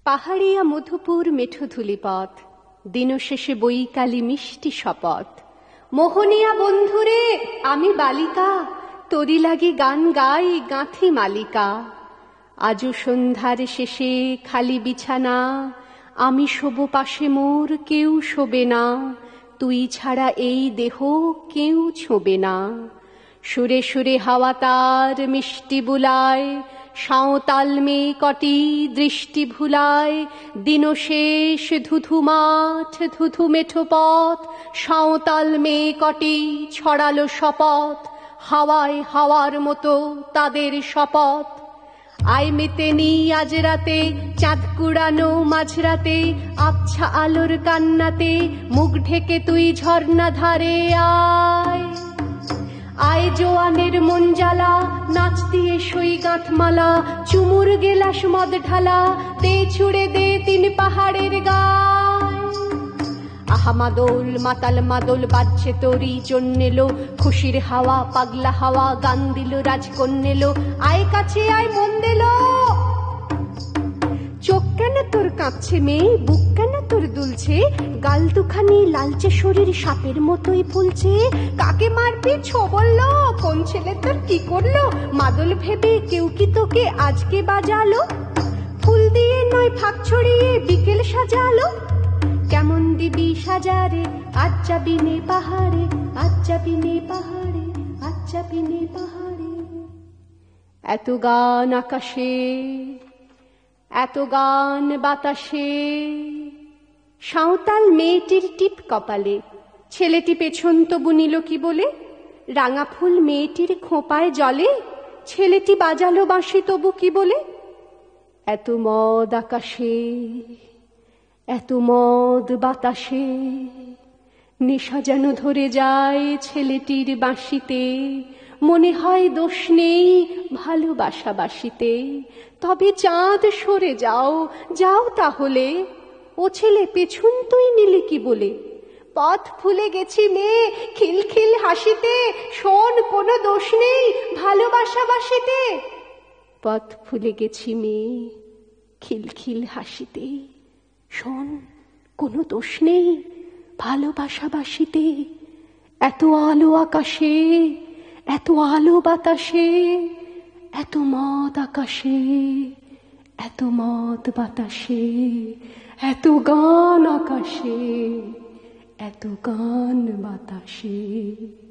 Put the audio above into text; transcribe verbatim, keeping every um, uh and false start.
পাহাড়িয়া মধুপুর মেঠো ধুলিপথ, দিনশেষে বৈকালী মিষ্টি শপথ। মোহনিয়া বন্ধুরে আমি বালিকা, তোরি লাগি গান গাই গাঁথি মালিকা। আজও সন্ধ্যার শেষে খালি বিছানা, আমি শোব পাশে মোর কেউ শোবে না। তুই ছাড়া এই দেহ কেউ ছোবে না। সুরে সুরে হাওয়া তার মিষ্টি বুলায়, সাঁওতাল মেয়ে কটি দৃষ্টি ভুলায়। দিনশেষ ধুধু মাঠ ধুধু মেঠো পথ, সাঁওতাল মেয়ে কটি ছড়ালো শপথ। হাওয়ায় হাওয়ার মতো তাদের শপথ। আয় মেতে নি আজ রাতে চাঁদ কুড়ানো মাঝরাতে, আবছা আলোর কান্নাতে মুখ ঢেকে তুই ঝর্ণা ধারে আয়। আয় জোয়ানের মন জ্বালা, নাচ দিয়ে সই গাঁথমালা, চুমুর গেলাস মদ ঢালা, দে ছুড়ে দে তিন পাহাড়ের গায়। আহা মাদল মাতাল মাদল বাজছে তোরই জন্যেলো, খুশির হাওয়া পাগলা হাওয়া গান দিল রাজকন্যেলো। আয় কাছে আয় মন দিল। চোখ কেন তোর কাঁপছে মেয়ে, বুক কেন তোর দুলছে, গাল দুখানি লালচে শরীর সাপের মতোই ফুলছে। কাকে মারবি ছো বললো, কোন ছেলে তোর কি করলো, মাদল ভেবে কেউ কি তোকে আজকে বাজালো। ফুল দিয়ে নয় ফাঁক ছড়িয়ে বিকেল সাজালো, কেমন দিবি সাজারে আজ যাবি নে পাহাড়ে, আজ যাবি নে পাহাড়ে, আজ যাবি নে পাহাড়ে। এত গান আকাশে, এত গান বাতাসে, সাঁওতাল মেয়েটির টিপ কপালে, ছেলেটি পেছন তবু নিল কি বলে। রাঙা ফুল মেয়েটির খোঁপায় জলে, ছেলেটি বাজালো বাঁশি তবু কি বলে। এত মদ আকাশে, এত মদ বাতাসে, নেশা যেন ধরে যায় ছেলেটির বাঁশিতে। মনে হয় দোষ নেই ভালোবাসা বাসিতে, তবে চাঁদ সরে যাও যাও তাহলে। ও ছেলে পেছন তুই নিলি কি বলে। পথ ভুলে গেছি মেয়ে খিলখিল হাসিতে, শোন কোনো দোষ নেই ভালোবাসা বাসিতে। পথ ভুলে গেছি মেয়ে খিলখিল হাসিতে, শোন কোনো দোষ নেই ভালোবাসা বাসিতে। এত আলো আকাশে, এত আলো বাতাসে, এত মদ আকাশে, এত মদ বাতাসে, এত গান আকাশে, এত গান বাতাসে।